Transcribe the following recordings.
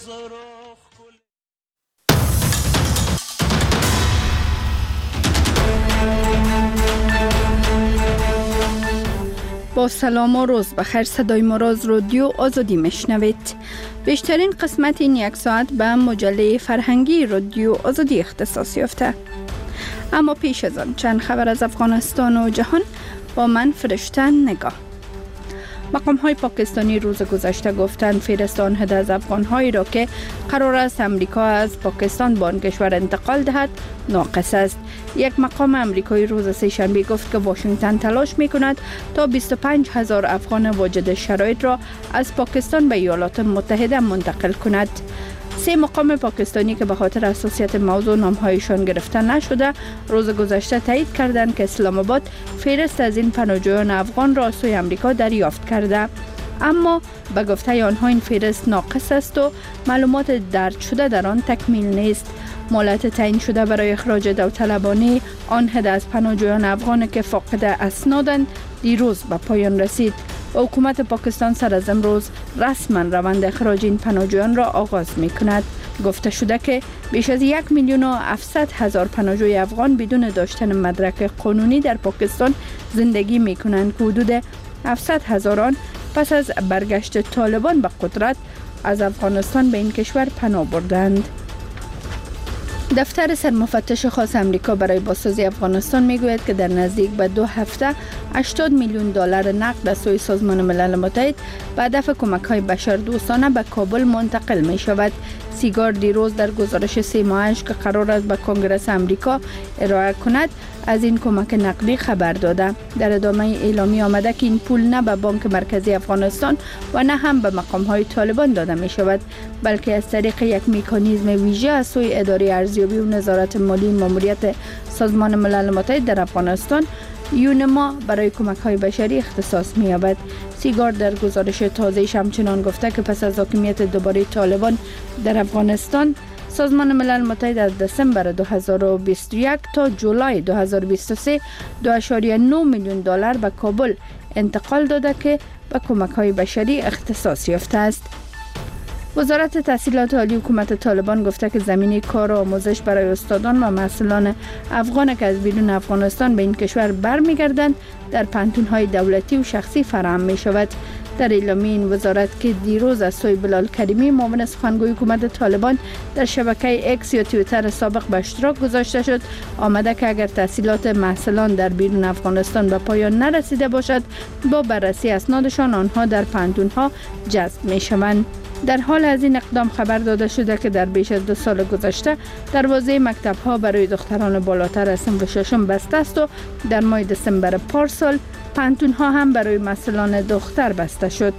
با سلام و روز بخیر. صدای ما را از رادیو آزادی میشنوید. بیشترین قسمت این یک ساعت به مجله فرهنگی رادیو آزادی اختصاص یافته. اما پیش از آن چند خبر از افغانستان و جهان با من فرشته نگاه. مقام‌های پاکستانی روز گذشته گفتند فهرست آنها از افغان‌هایی را که قرار است امریکا از پاکستان به آن کشور انتقال دهد ناقص است. یک مقام امریکایی روز سه‌شنبه گفت که واشنگتن تلاش می‌کند تا 25,000 افغان واجد شرایط را از پاکستان به ایالات متحده منتقل کند. 3 مقام پاکستانی که به خاطر حساسیت موضوع نام‌هایشان گرفته نشده روز گذشته تایید کردند که اسلام آباد فهرست از این پناهجویان افغان را از سوی امریکا دریافت کرده، اما به گفته آنها این فهرست ناقص است و معلومات درج شده در آن تکمیل نیست. مهلت تعیین شده برای اخراج داوطلبانه آنها از پناهجویان افغان که فاقد اسنادند دیروز به پایان رسید و حکومت پاکستان سر از امروز رسما روند اخراج این پناهجویان را آغاز می کند. گفته شده که بیش از 1,700,000 پناهجوی افغان بدون داشتن مدرک قانونی در پاکستان زندگی می کنند که حدود 700,000 آن پس از برگشت طالبان به قدرت از افغانستان به این کشور پناه بردند. دفتر سرمفتش خاص امریکا برای بازسازی افغانستان میگوید که در نزدیک به 2 هفته 80 میلیون دلار نقد از سوی سازمان ملل متحد به هدف کمک‌های بشردوستانه به کابل منتقل می شود. سیگار دیروز در گزارش 3 ماهش که قرار است به کنگره امریکا ارائه کند از این کمک نقدی خبر داده. در ادامه اعلامیه آمده که این پول نه به بانک مرکزی افغانستان و نه هم به مقام‌های طالبان داده می شود، بلکه از طریق یک مکانیزم ویژه از سوی اداره ارزیابی و نظارت مالی ماموریت سازمان ملل متحد در افغانستان یونما برای کمک‌های بشری اختصاص می‌یابد. سیگار در گزارش تازه‌اش همچنان گفته که پس از حاکمیت دوباره طالبان در افغانستان سازمان ملل متحد از دسامبر 2021 تا جولای 2023 $2.9 میلیون به کابل انتقال داده که به کمک‌های بشری اختصاص یافته است. وزارت تحصیلات عالی حکومت طالبان گفته که زمینه کار و آموزش برای استادان و محصلان افغان که از بیرون افغانستان به این کشور برمیگردند در پانتون‌های دولتی و شخصی فراهم می شود. در اعلامیه این وزارت که دیروز از سوی بلال کریمی معاون سخنگوی حکومت طالبان در شبکه اکس یا توییتر سابق به اشتراک گذاشته شد آمده که اگر تحصیلات محصلان در بیرون افغانستان به پایان نرسیده باشد با بررسی اسنادشان آنها در پانتون‌ها جذب می شوند. در حال از این اقدام خبر داده شده که در بیش از 2 سال گذشته دروازه مکتب‌ها برای دختران بالاتر از صنف 6 بسته است و در ماه دسامبر پارسال پانتون‌ها هم برای محصلان دختر بسته شد.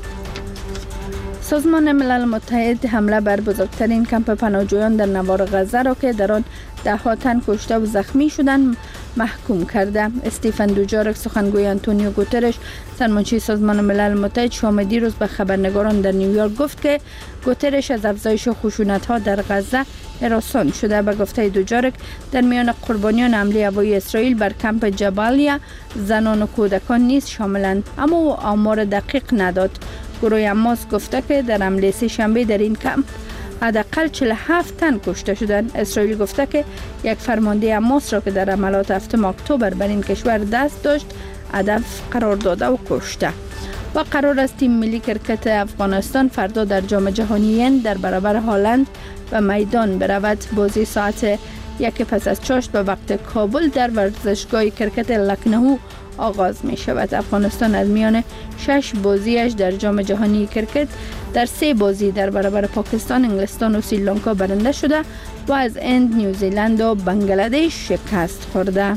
سازمان ملل متحد حمله بر بزرگترین کمپ پناهجویان در نوار غزه را که در آن 10 تن کشته و زخمی شدند محکوم کرده. استیفن دوجارک سخنگوی آنتونیو گوترش سرمنشی سازمان ملل متحد شام دیروز به خبرنگاران در نیویورک گفت که گوترش از افزایش خشونت‌ها در غزه هراسان شده. به گفته دوجارک در میان قربانیان حمله هوایی اسرائیل بر کمپ جبالیا زنان و کودکان نیز شاملند، اما او آمار دقیق نداد. گروه حماس گفته که در حمله سه‌شنبه در این کمپ حداقل 47 تن کشته شدند. اسرائیل گفته که یک فرمانده حماس را که در حملات 7 اکتبر بر این کشور دست داشت هدف قرار داده و کشته. و قرار است تیم ملی کرکت افغانستان فردا در جام جهانی در برابر هلند به میدان برود. بازی ساعت 1 پس از چاشت به وقت کابل در ورزشگاه کرکت لکنهو آغاز می شود. افغانستان از میان 6 بازیش در جام جهانی کرکت در 3 بازی در برابر پاکستان، انگلستان و سریلانکا برنده شده و از هند، نیوزیلند و بنگلادش شکست خورده.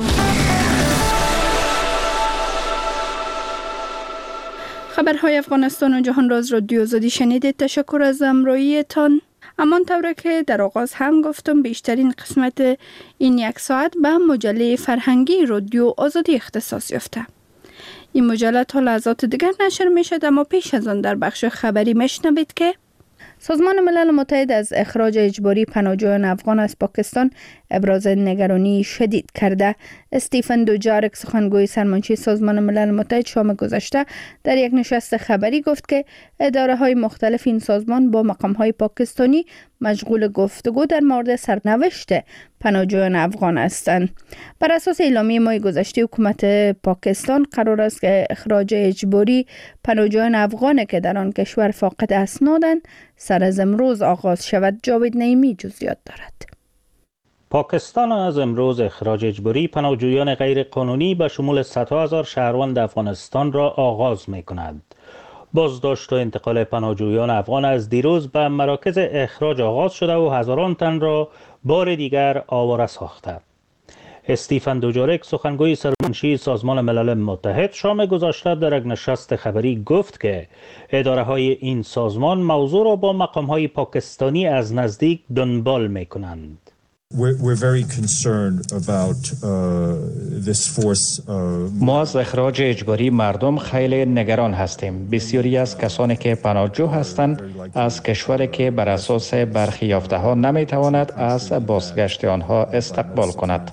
خبرهای افغانستان و جهان را از رادیو آزادی شنیدید. تشکر از همراهیتان. همانطور که در آغاز هم گفتم بیشترین قسمت این 1 ساعت به مجله فرهنگی رادیو آزادی اختصاص یافته. این مجله تا لحظات دیگر نشر می شد، اما پیش از آن در بخش خبری میشنوید که سازمان ملل متحد از اخراج اجباری پناهجویان افغان از پاکستان ابراز نگرانی شدید کرده. استیفن دوجارک سخنگوی سرمنشی سازمان ملل متحد شام گذشته در یک نشست خبری گفت که اداره‌های مختلف این سازمان با مقام‌های پاکستانی مشغول گفتگو در مورد سرنوشت پناهجویان افغان هستند. بر اساس اعلامیه ماه گذشته حکومت پاکستان قرار است که اخراج اجباری پناهجویان افغان که در آن کشور فاقد اسنادند سر از امروز آغاز شود. جاوید نعیمی جزئیات دارد. پاکستان از امروز اخراج اجباری پناهجویان غیر قانونی به شمول صدها هزار شهروند افغانستان را آغاز می کند. بازداشت و انتقال پناهجویان افغان از دیروز به مراکز اخراج آغاز شده و هزاران تن را بار دیگر آواره ساخته. استیفن دوجارک سخنگوی سرمنشی سازمان ملل متحد شام گذشته در یک نشست خبری گفت که اداره‌های این سازمان موضوع را با مقام‌های پاکستانی از نزدیک دنبال می‌کنند. ما از اخراج اجباری مردم خیلی نگران هستیم. بسیاری از کسانی که پناهجو هستند از کشوری که بر اساس برخی یافته‌ها نمی‌تواند از بازگشت آنها استقبال کند.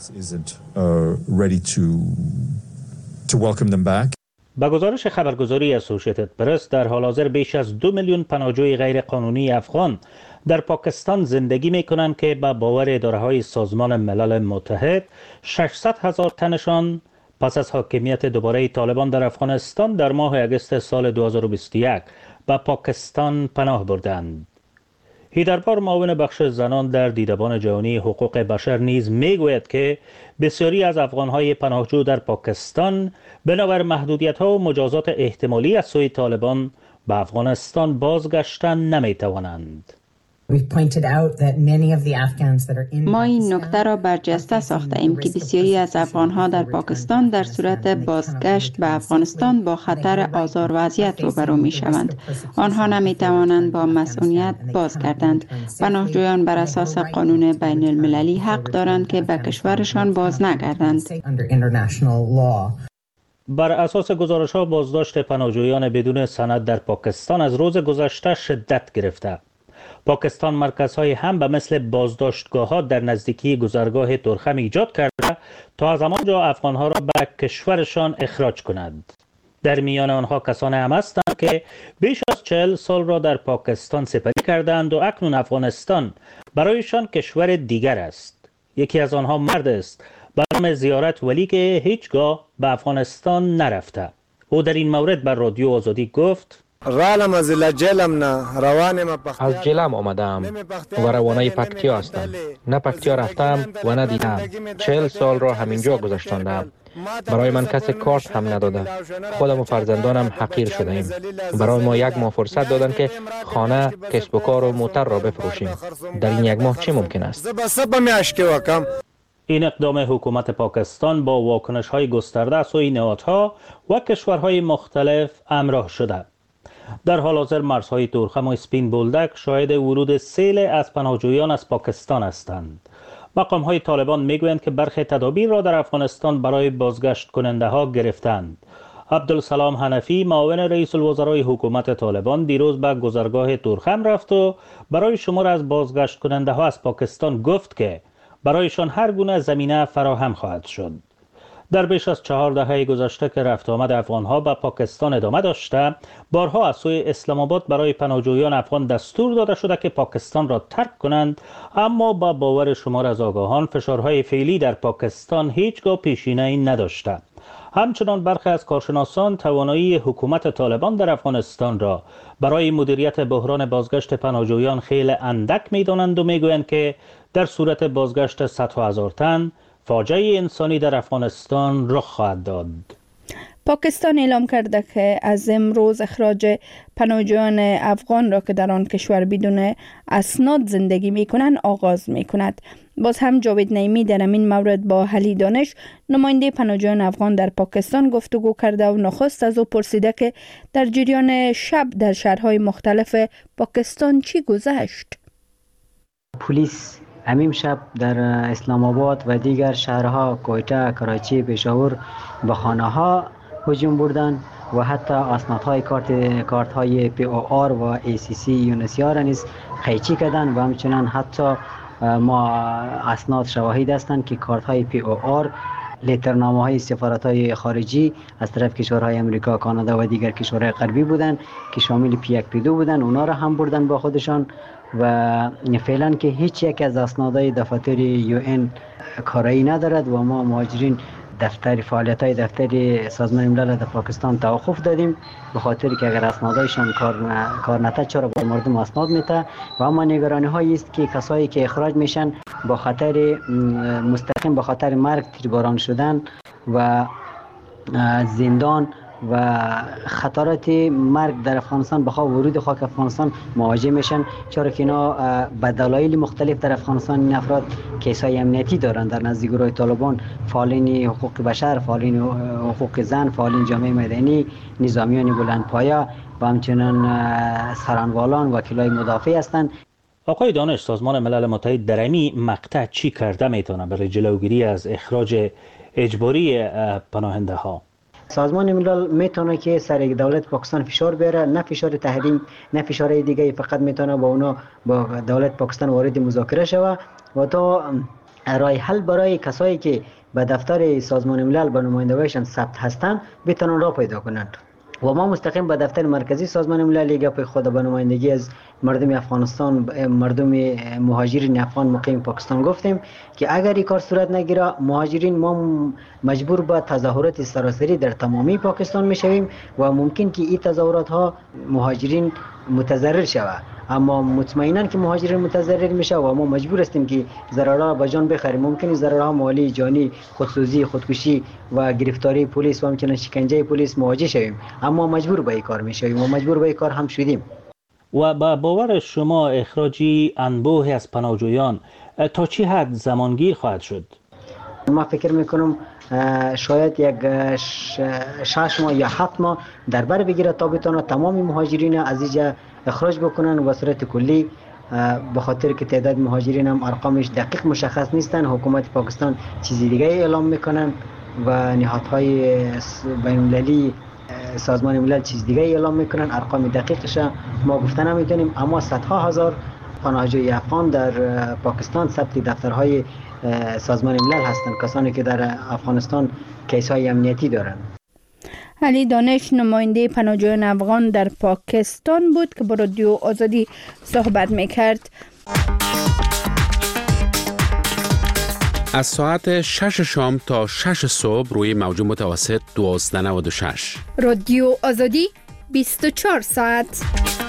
با گزارش خبرگزاری اسوسییتد پرس در حال حاضر بیش از 2 میلیون پناهجوی غیر قانونی افغان در پاکستان زندگی می کنند که با باور اداره‌های سازمان ملل متحد 600,000 تنشان پس از حاکمیت دوباره طالبان در افغانستان در ماه اگست سال 2021 به پاکستان پناه بردند. هیدربار معاون بخش زنان در دیدبان جهانی حقوق بشر نیز می گوید که بسیاری از افغان‌های پناهجو در پاکستان بنابر محدودیت‌ها و مجازات احتمالی از سوی طالبان به افغانستان بازگشتن نمی توانند. ما این نکته را برجسته ساخته ایم که بسیاری از افغانها در پاکستان در صورت بازگشت به افغانستان با خطر آزار و اذیت روبرو می شوند. آنها نمی توانند با مسئولیت بازگردند. پناهجویان بر اساس قانون بین المللی حق دارند که به کشورشان باز نگردند. بر اساس گزارش‌ها بازداشت پناهجویان بدون سند در پاکستان از روز گذشته شدت گرفته. پاکستان مرکزهای هم به مثل بازداشتگاه‌ها در نزدیکی گذرگاه ترخم ایجاد کرده تا از همانجا افغان‌ها را به کشورشان اخراج کنند. در میان آنها کسانی هم هستند که بیش از 40 سال را در پاکستان سپری کردند و اکنون افغانستان برایشان کشور دیگر است. یکی از آنها مرد است به نام زیارت ولی که هیچگاه به افغانستان نرفته. او در این مورد بر رادیو آزادی گفت: از جلم آمدم و روانه پکتیا هستم. نه پکتیا رفتم و نه دیدم. 40 سال را همینجا گذشتاندم. برای من کسی کارت هم نداده. خودم و فرزندانم حقیر شده ایم. برای ما 1 ماه فرصت دادن که خانه، کسب و کار و موتر را بفروشیم. در این 1 ماه چه ممکن است؟ این اقدام حکومت پاکستان با واکنش‌های گسترده از سوی نهادها و کشورهای مختلف همراه شده. در حال حاضر مرزهای تورخم و اسپین بولدک شاهد ورود سیل از پناهجویان از پاکستان هستند. مقام‌های طالبان میگویند که برخی تدابیر را در افغانستان برای بازگشت کننده ها گرفتند. عبدالسلام حنفی معاون رئیس الوزرای حکومت طالبان دیروز به گذرگاه تورخم رفت و برای شمار از بازگشت کننده ها از پاکستان گفت که برایشان هر گونه زمینه فراهم خواهد شد. در بیش از 4 دهه گذشته که رفت آمد افغانها به پاکستان ادامه داشته، بارها از سوی اسلام آباد برای پناهجویان افغان دستور داده شده که پاکستان را ترک کنند، اما با باور شمار از آگاهان فشارهای فعلی در پاکستان هیچگاه پیشینه‌ای نداشته. همچنان برخی از کارشناسان توانایی حکومت طالبان در افغانستان را برای مدیریت بحران بازگشت پناهجویان خیلی اندک می‌دانند و می‌گویند که در صورت بازگشت صدها هزار تن فاجعه انسانی در افغانستان رخ خواهد داد. پاکستان اعلام کرده که از امروز اخراج پناهجویان افغان را که در آن کشور بدون اسناد زندگی می‌کنند آغاز می‌کند. باز هم جاوید نعیمی در این مورد با علی دانش نماینده پناهجویان افغان در پاکستان گفتگو کرده و نخست از او پرسیده که در جریان شب در شهرهای مختلف پاکستان چی گذشت. پلیس امیم شب در اسلام آباد و دیگر شهرها کویته، کراچی، پشاور به خانه ها هجوم بردند و حتی اسنادهای کارت های POR و ACC یونسیا را نیز قیچی کردن و همچنان حتی ما اسناد شواهد هستند که کارت های POR لترنامه های سفارت های خارجی از طرف کشورهای امریکا، کانادا و دیگر کشورهای غربی بودند که شامل P1 P2 بودند، اونا را هم بردن با خودشان و فعلا که هیچ یک از اسنادهای دفاتر UN کارایی ندارد و ما مهاجرین فعالیت های دفتر سازمان ملل در پاکستان توقف دادیم به خاطر که اگر اسنادایشان کار نته چرا به مردم اسناد میته و اما نگرانی هایی است که کسایی که اخراج میشن با خطر مستقیم با خطر مرگ تیرباران شدن و زندان و خطرات مرگ در افغانستان بخواه ورود خاک افغانستان مواجه میشن، چرا که اینا به دلایل مختلف در افغانستان این افراد کیسای امنیتی دارن در نزد گروه طالبان، فعالین حقوق بشر، فعالین حقوق زن، فعالین جامعه مدنی، نظامیان بلندپایه و همچنان سرانوالان، وکیلای مدافع هستند. آقای دانش، سازمان ملل متحد در این مقطع چی کرده میتونه برای جلوگیری از اخراج اجباری پناهنده ها؟ سازمان ملل میتونه که سر دولت پاکستان فشار بیاره، نه فشار تحریم نه فشار دیگه، فقط میتونه با دولت پاکستان وارد مذاکره شوه و تا راه حل برای کسایی که به دفتر سازمان ملل به نمایندگیشان ثبت هستند بتونن راه پیدا کنند و ما مستقیم به دفتر مرکزی سازمان ملل گپ خود به نمایندگی از مردم افغانستان، مردم مهاجرین افغان مقیم پاکستان گفتیم که اگر این کار صورت نگیره مهاجرین ما مجبور به تظاهرات سراسری در تمامی پاکستان میشویم و ممکن که این تظاهرات ها مهاجرین متضرر شود، اما مطمئنا که مهاجرین متضرر میشه و ما مجبور هستیم که ضررها به جان بخریم. ممکنه ضررها مالی، جانی، خودسوزی، خودکشی و گرفتاری پلیس و همچنین شکنجه پلیس مواجه شویم، اما مجبور به این کار میشویم و مجبور به این کار هم شدیم. و با باور شما اخراجی انبوهی از پناهجویان تا چه حد زمانگیر خواهد شد؟ ما فکر میکنم شاید یک 6 ماه یا 7 ماه در بر بگیره تا بتونه تمام مهاجرین از اینجا اخراج بکنن و صورت کلی، به خاطر که تعداد مهاجرین هم ارقامش دقیق مشخص نیستن. حکومت پاکستان چیزی دیگه اعلام میکنن و نهادهای بین‌المللی سازمان ملل چیز دیگه اعلام میکنن، ارقام دقیقش ما گفتن نمیتونیم، اما صدها هزار پناهجوی افغان در پاکستان ثبت دفترهای سازمان ملل هستند، کسانی که در افغانستان کیس‌های امنیتی دارند. علی دانش نماینده پناهجویان افغان در پاکستان بود که با رادیو آزادی صحبت میکرد. از ساعت 6 شام تا 6 صبح روی موج متوسط 1296. رادیو آزادی 24 ساعت.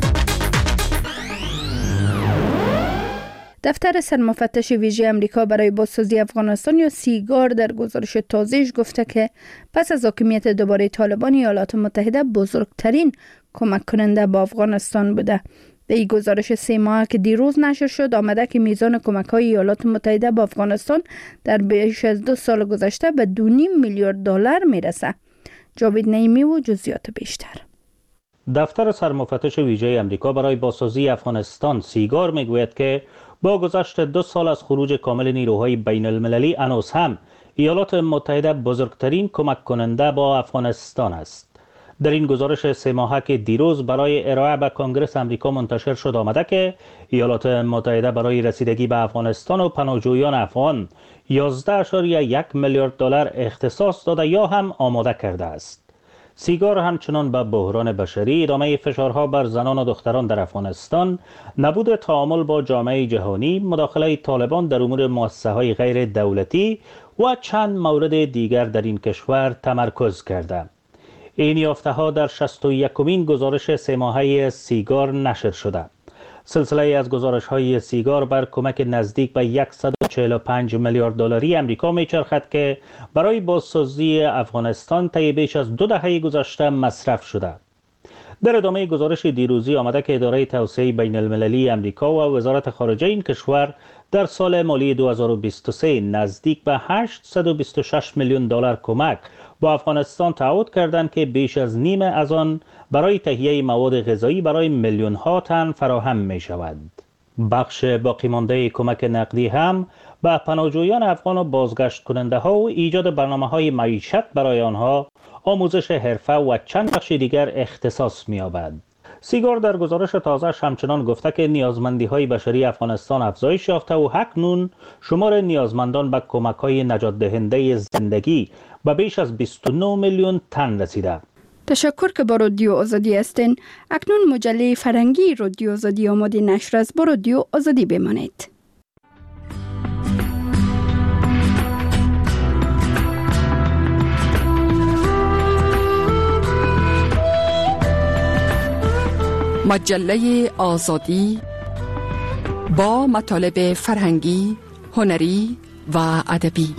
دفتر سرمفتش ویژه امریکا برای بازسازی افغانستان یا سیگار در گزارش تازه‌اش گفته که پس از حاکمیت دوباره طالبان ایالات متحده بزرگترین کمک کننده با افغانستان بوده. در این گزارش 3 ماهه که دیروز نشر شد آمده که میزان کمک‌های ایالات متحده با افغانستان در بیش از 2 سال گذشته به 2.5 میلیارد دلار میرسه. جاوید نعیمی و جزئیات بیشتر. دفتر سرمفتش ویژه امریکا برای بازسازی افغانستان سیگار میگوید که با گذشت 2 سال از خروج کامل نیروهای بین المللی هنوز هم ایالات متحده بزرگترین کمک کننده با افغانستان است. در این گزارش 3 ماهه که دیروز برای ارائه به کنگره امریکا منتشر شد آمده که ایالات متحده برای رسیدگی به افغانستان و پناهجویان افغان 11.1 میلیارد دلار اختصاص داده یا هم آماده کرده است. سیگار همچنان به بحران بشری، ادامه فشارها بر زنان و دختران در افغانستان، نبود تعامل با جامعه جهانی، مداخله طالبان در امور مؤسسه‌های غیر دولتی و چند مورد دیگر در این کشور تمرکز کرده. این یافته‌ها در 61مین گزارش 3 ماهه سیگار نشر شده. سلسله از گزارش‌های سیگار بر کمک نزدیک به 145 میلیارد دلاری امریکا می‌چرخد که برای بازسازی افغانستان طی بیش از 2 دهه گذشته مصرف شده. در ادامه گزارش دیروزی آمده که اداره توسعه بین المللی امریکا و وزارت خارجه این کشور در سال مالی 2023 نزدیک به 826 میلیون دلار کمک با افغانستان تعهد کردند که بیش از نیم از آن برای تهیه مواد غذایی برای میلیون ها تن فراهم می شود. بخش باقی مانده کمک نقدی هم به پناهجویان افغان و بازگشت کننده ها و ایجاد برنامه های معیشت برای آنها آموزش حرفه و چند بخش دیگر اختصاص می‌یابد. سیگار در گزارش تازه همچنان گفته که نیازمندی‌های بشری افغانستان افزایش یافته و اکنون شمار نیازمندان به کمک‌های نجات دهنده زندگی به بیش از 29 میلیون تن رسیده. تشکر که با رادیو آزادی هستین. اکنون مجله فرهنگی رادیو آزادی آماده نشر است. با رادیو آزادی بمانید. مجله آزادی با مطالب فرهنگی، هنری و ادبی.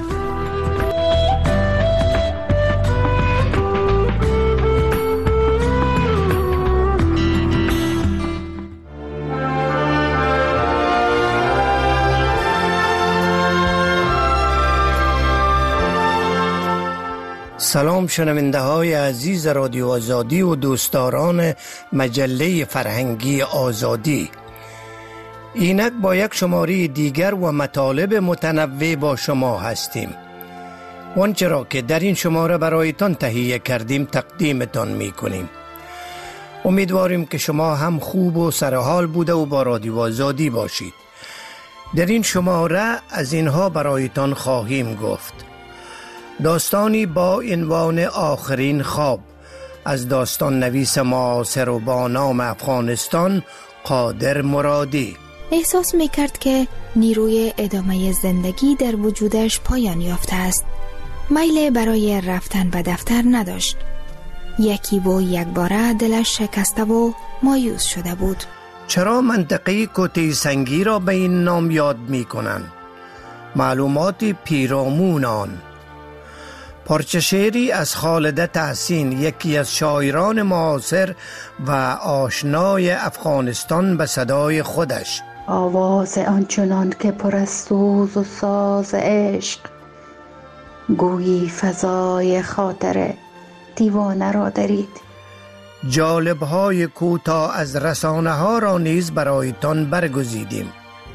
سلام شنونده های عزیز رادیو آزادی و دوستداران مجله فرهنگی آزادی. اینک با یک شماره دیگر و مطالب متنوع با شما هستیم. آنچه را که در این شماره برایتان تهیه کردیم تقدیمتان می کنیم. امیدواریم که شما هم خوب و سرحال بوده و با رادیو آزادی باشید. در این شماره از اینها برایتان خواهیم گفت: داستانی با عنوان آخرین خواب از داستان نویس معاصر و با نام افغانستان قادر مرادی. احساس میکرد که نیروی ادامه زندگی در وجودش پایان یافته است. میل برای رفتن به دفتر نداشت. یکی و یک باره دلش شکسته و مایوس شده بود. چرا منطقه کوته سنگی را به این نام یاد میکنند؟ معلومات پیرامون آن. پارچه شعری از خالده تحسین، یکی از شاعران معاصر و آشنای افغانستان، به صدای خودش: آواز آنچنان که پر از سوز و ساز عشق، گویی فضای خاطر دیوانه را درید. جالب‌های کوتاه از رسانه ها را نیز برایتان برگزیدیم.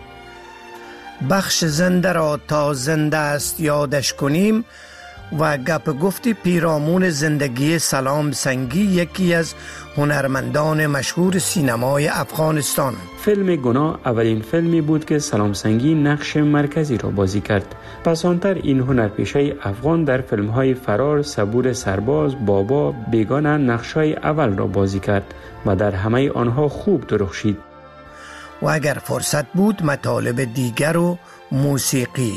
بخش زنده را تا زنده است یادش کنیم و گپ گفت پیرامون زندگی سلام سنگی، یکی از هنرمندان مشهور سینمای افغانستان. فیلم گناه اولین فیلمی بود که سلام سنگی نقش مرکزی را بازی کرد. پس آنتر این هنرپیشه افغان در فیلم‌های فرار، صبور سرباز، بابا، بیگانه نقش‌های اول را بازی کرد و در همه آنها خوب درخشید. و اگر فرصت بود مطالب دیگر و موسیقی.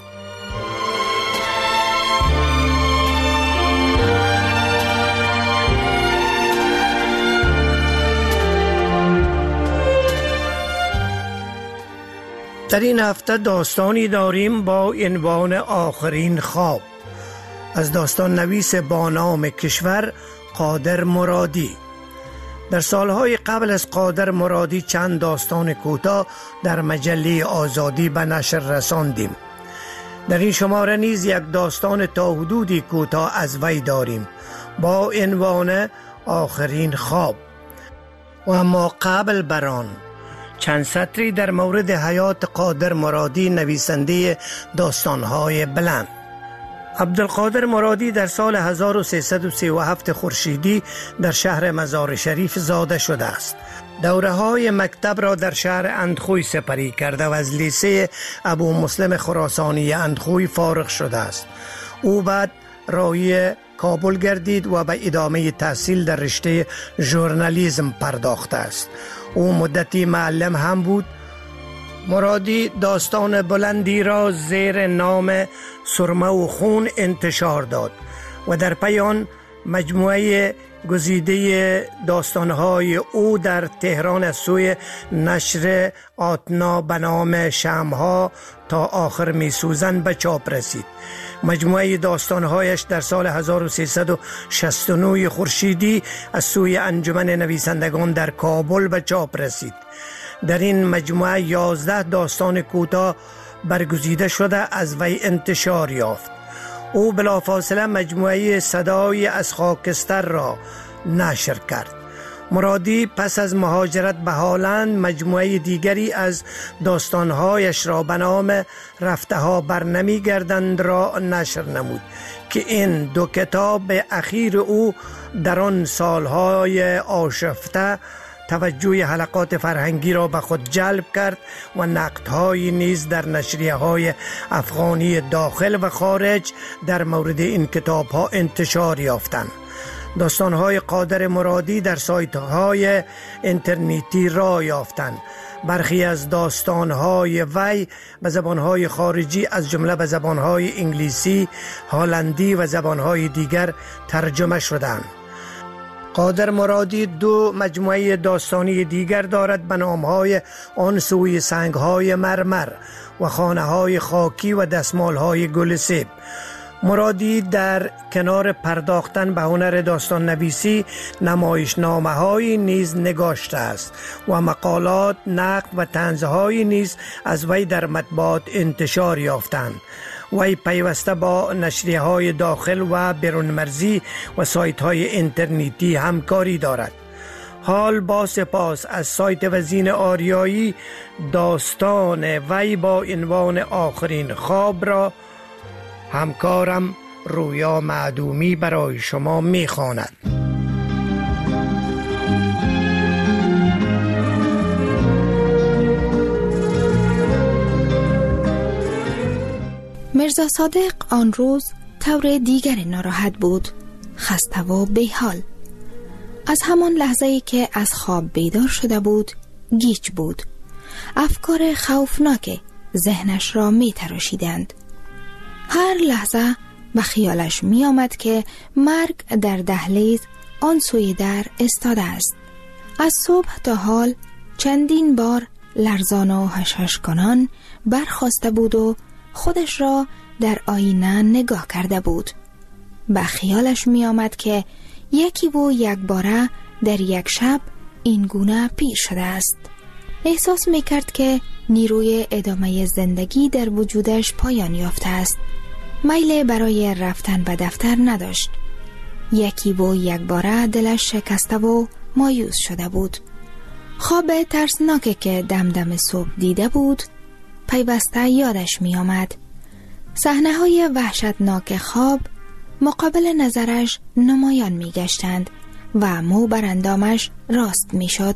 در این هفته داستانی داریم با عنوان آخرین خواب از داستان نویس با نام کشور قادر مرادی. در سالهای قبل از قادر مرادی چند داستان کوتاه در مجله آزادی به نشر رساندیم. در این شماره نیز یک داستان تا حدودی کوتاه از وی داریم با عنوان آخرین خواب. و اما قبل بر آن چند سطری در مورد حیات قادر مرادی، نویسنده داستانهای بلند. عبدالقادر مرادی در سال 1337 خورشیدی در شهر مزار شریف زاده شده است. دوره‌های مکتب را در شهر اندخوی سپری کرده و از لیسه ابو مسلم خراسانی اندخوی فارغ شده است. او بعد راهی کابل گردید و به ادامه تحصیل در رشته ژورنالیسم پرداخته است. او مدتی معلم هم بود. مرادی داستان بلندی را زیر نام سرمه و خون انتشار داد و در پایان مجموعه گزیده داستانهای او در تهران از سوی نشر آتنا به نام شمع‌ها تا آخر میسوزند به چاپ رسید. مجموعه داستانهایش در سال 1369 خورشیدی از سوی انجمن نویسندگان در کابل به چاپ رسید. در این مجموعه 11 داستان کوتاه برگزیده شده از وی انتشار یافت. او بلافاصله مجموعه صدای از خاکستر را نشر کرد. مرادی پس از مهاجرت به هلند مجموعه دیگری از داستانهایش را به نام رفته ها برنمی گردند را نشر نمود که این دو کتاب اخیر او در آن سالهای آشفته توجه حلقات فرهنگی را به خود جلب کرد و نقدهای نیز در نشریه‌های افغانی داخل و خارج در مورد این کتاب‌ها انتشار یافتند. داستان‌های قادر مرادی در سایت‌های اینترنتی راه یافتند. برخی از داستان‌های وی به زبان‌های خارجی از جمله به زبان‌های انگلیسی، هلندی و زبان‌های دیگر ترجمه شدند. قادر مرادی دو مجموعه داستانی دیگر دارد به نام‌های آن سوی سنگ‌های مرمر و خانه‌های خاکی و دستمال‌های گل سیب. مرادی در کنار پرداختن به هنر داستان نویسی نمایشنامه‌های نیز نگاشته است و مقالات، نقد و طنزهای نیز از وی در مطبوعات انتشار یافتند. وی پیوسته با نشریه‌های داخل و بیرون مرزی و سایت‌های اینترنتی همکاری دارد. حال با سپاس از سایت وزین آریایی داستان وی با عنوان آخرین خواب را همکارم رویا معدومی برای شما می‌خواند. مرزا صادق آن روز طور دیگر ناراحت بود، خسته و بیحال. از همان لحظه‌ای که از خواب بیدار شده بود گیج بود. افکار خوفناک ذهنش را می تراشیدند. هر لحظه به خیالش می آمد که مرگ در دهلیز آن سوی در استاده است. از صبح تا حال چندین بار لرزان و هشهش کنان برخاسته بود و خودش را در آینه نگاه کرده بود. به خیالش می آمد که یکی و یک باره در یک شب این گونه پیر شده است. احساس می کرد که نیروی ادامه زندگی در وجودش پایان یافته است. میل برای رفتن به دفتر نداشت. یکی و یک باره دلش شکسته و مایوس شده بود. خواب ترسناکی که دم صبح دیده بود پیوسته یادش می آمد. صحنه های وحشتناک خواب مقابل نظرش نمایان می گشتند و مو بر اندامش راست می شد.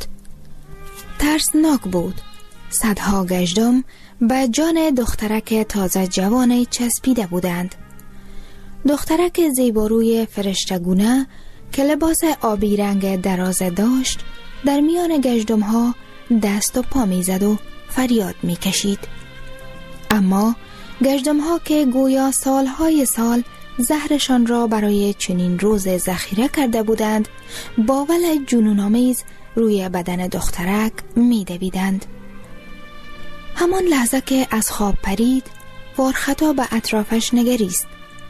ترسناک بود. صدها گژدم به جان دخترک تازه جوان چسبیده بودند. دخترک زیباروی فرشتگونه که لباس آبی رنگ دراز داشت در میان گژدم ها دست و پا می زد و فریاد می کشید. اما گژدم ها که گویا سالهای سال زهرشان را برای چنین روز ذخیره کرده بودند با ولع جنون‌آمیز روی بدن دخترک می دویدند. همان لحظه که از خواب پرید وارخطا به اطرافش نگریست.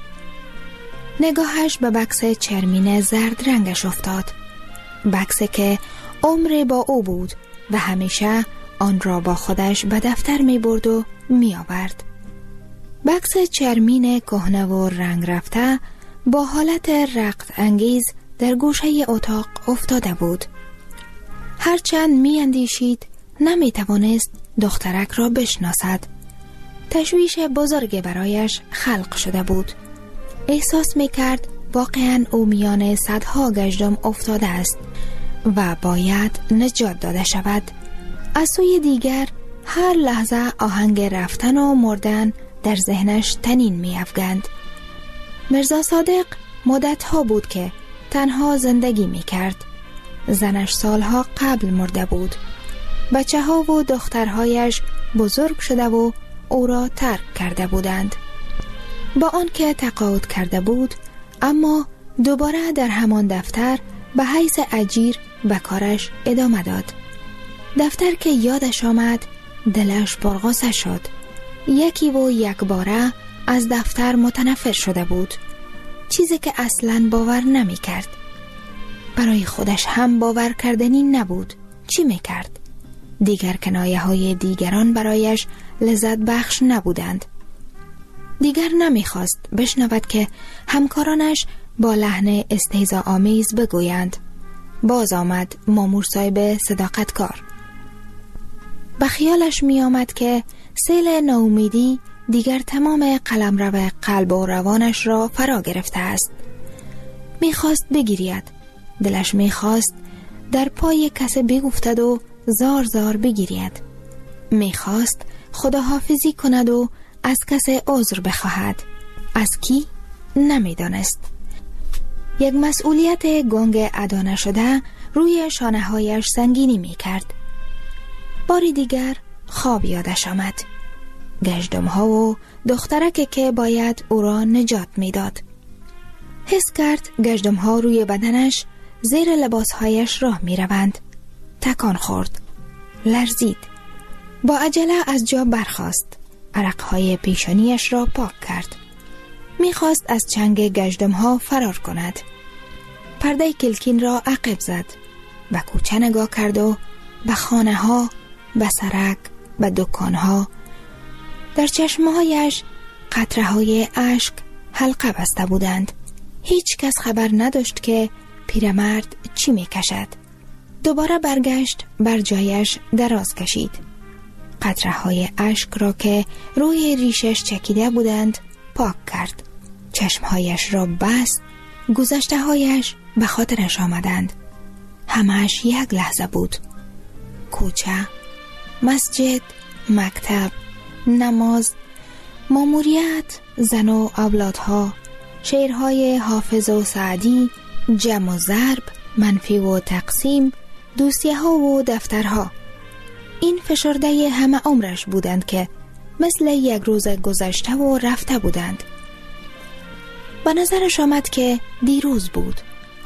نگاهش به بکس چرمین زرد رنگش افتاد. بکسی که عمر با او بود و همیشه آن را با خودش به دفتر می برد و می آورد. بکس چرمین کهنه و رنگ رفته با حالت رقص انگیز در گوشه اتاق افتاده بود. هرچند می اندیشید نمی توانست دخترک را بشناسد. تشویش بزرگ برایش خلق شده بود. احساس می کرد واقعاً او میان صدها گژدم افتاده است و باید نجات داده شود. از سوی دیگر هر لحظه آهنگ رفتن و مردن در ذهنش تنین می افگند. مرزا صادق مدتها بود که تنها زندگی می کرد. زنش سالها قبل مرده بود. بچه ها و دخترهایش بزرگ شده و او را ترک کرده بودند. با آنکه تقاعد کرده بود اما دوباره در همان دفتر به حیث اجیر به کارش ادامه داد. دفتر که یادش آمد دلش پرغصه شد. یکی و یک باره از دفتر متنفر شده بود، چیزی که اصلاً باور نمی کرد. برای خودش هم باور کردنی نبود. چی می کرد؟ دیگر کنایه های دیگران برایش لذت بخش نبودند. دیگر نمی خواست بشنود که همکارانش با لحن استهزا آمیز بگویند باز آمد مامور صاحب صداقتکار. به خیالش می آمد که سیل ناامیدی دیگر تمام قلمرو قلب و روانش را فرا گرفته است. می خواست بگیرید. دلش می خواست در پای کسی بگفتد و زار زار بگیرید. می خواست خداحافظی کند و از کسی عذر بخواهد. از کی؟ نمی دانست. یک مسئولیت گنگ ادا نشده روی شانه هایش سنگینی می کرد. باری دیگر خواب یادش آمد. گشتم ها و دخترک که باید او را نجات می داد. حس کرد گشتم ها روی بدنش زیر لباس هایش راه می روند. تکان خورد. لرزید. با عجله از جا برخاست. عرق های پیشانیش را پاک کرد. می خواست از چنگ گشتم ها فرار کند. پرده کلکین را عقب زد. به کوچه نگاه کرد و به خانه ها، به سرک، به دکان ها. در چشمهایش قطره های اشک حلقه بسته بودند. هیچ کس خبر نداشت که پیرمرد چی می کشد. دوباره برگشت، بر جایش دراز کشید. قطره های اشک را که روی ریشش چکیده بودند پاک کرد. چشمهایش را بست. گذشته هایش به خاطرش آمدند. همش یک لحظه بود. کوچه، مسجد، مکتب، نماز، ماموریت، زن و اولادها، شعرهای حافظ و سعدی، جمع و ضرب، منفی و تقسیم، دوسیه ها و دفترها. این فشرده همه عمرش بودند که مثل یک روز گذشته و رفته بودند. به نظرش آمد که دیروز بود.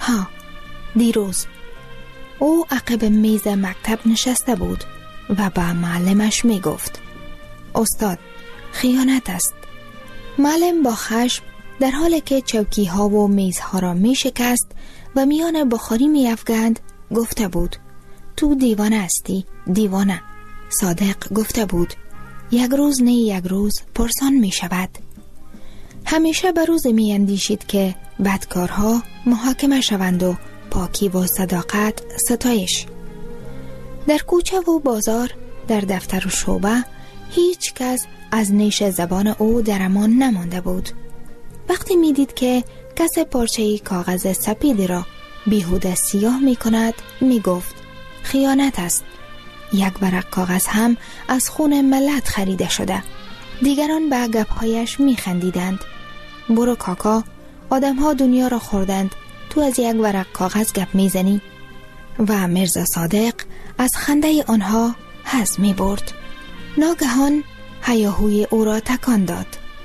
دیروز. او عقب میز مکتب نشسته بود و به معلمش می گفت: استاد، خیانت است. معلم با خشم در حالی که چوکی ها و میزها را می شکست و میان بخاری می افگند گفته بود: تو دیوانه استی، دیوانه. صادق گفته بود: یک روز نه یک روز پرسان می شود. همیشه به روز می اندیشید که بدکارها محاکمه شوند و پاکی و صداقت ستایش. در کوچه و بازار، در دفتر و شعبه هیچ کس از نیش زبان او در امان نمانده بود. وقتی می دید که کس پارچه کاغذ سپیدی را بیهوده سیاه می کند می گفت: خیانت است. یک ورق کاغذ هم از خون ملت خریده شده. دیگران به گپ‌هایش می خندیدند. برو کاکا، آدم ها دنیا را خوردند، تو از یک ورق کاغذ گپ می زنی؟ و میرزا صادق از خنده آنها حظ می برد. ناگهان هیاهوی او را تکان داد.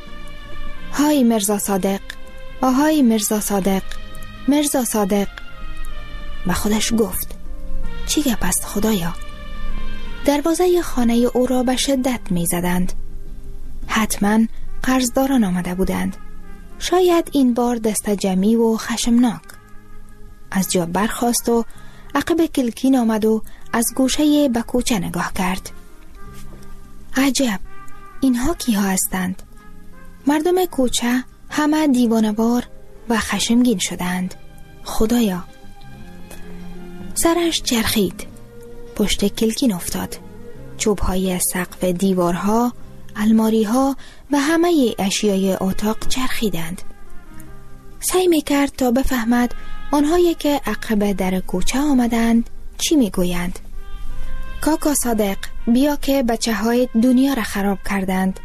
های میرزا صادق، آهای میرزا صادق، میرزا صادق. به خودش گفت: چی گپ است خدایا؟ دروازه خانه او را به شدت می زدند. حتما قرضداران آمده بودند. شاید این بار دست جمعی و خشمناک. از جا برخاست و عقب کلکین آمد و از گوشه به کوچه نگاه کرد. عجب، اینها کیها هستند؟ مردم کوچه همه دیوانه‌وار و خشمگین شدند. خدایا! سرش چرخید. پشت کلکین افتاد. چوب‌های سقف دیوارها، الماری‌ها و همه اشیای اتاق چرخیدند. سعی می‌کرد تا بفهمد آنهایی که عقب در کوچه آمدند چی میگویند. کاکا صادق، بیا که بچه‌های دنیا را خراب کردند.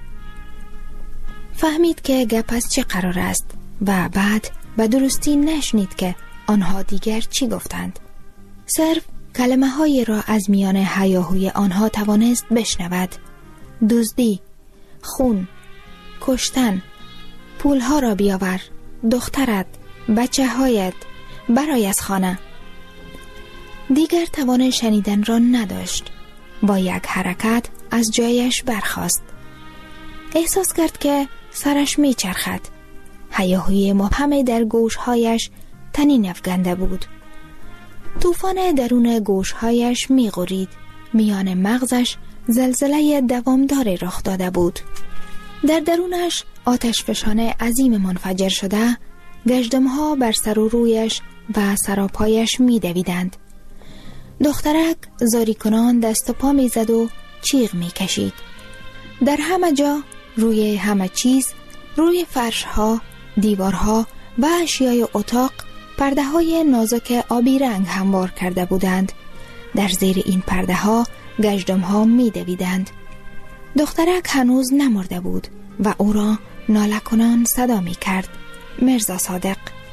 فهمید که گپ از چه قرار است و بعد به درستی نشنید که آنها دیگر چی گفتند. صرف کلمه های را از میان هیاهوی آنها توانست بشنود. دزدی، خون، کشتن، پولها را بیاور، دخترت، بچه هایت، برای از خانه. دیگر توان شنیدن را نداشت. با یک حرکت از جایش برخاست. احساس کرد که سرش می چرخد. هیاهوی مبهم در گوشهایش تنین افکنده بود. طوفان درون گوشهایش می غرید. میان مغزش زلزله دوامداری رخ داده بود. در درونش آتش فشان عظیم منفجر شده، گشتم‌ها بر سر و رویش و سراپایش می دویدند. دخترک زاری کنان دست و پا می زد و چیغ می کشید. در همه جا، روی همه چیز، روی فرشها، دیوارها و اشیای اتاق پرده های نازک آبی رنگ هموار کرده بودند. در زیر این پرده ها گژدم ها می دویدند. دخترک هنوز نمرده بود و او را ناله کنان صدا می کرد. مرزا صادق.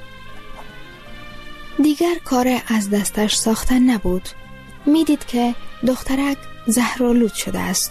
دیگر کار از دستش ساختن نبود. می دید که دخترک زهرآلود شده است.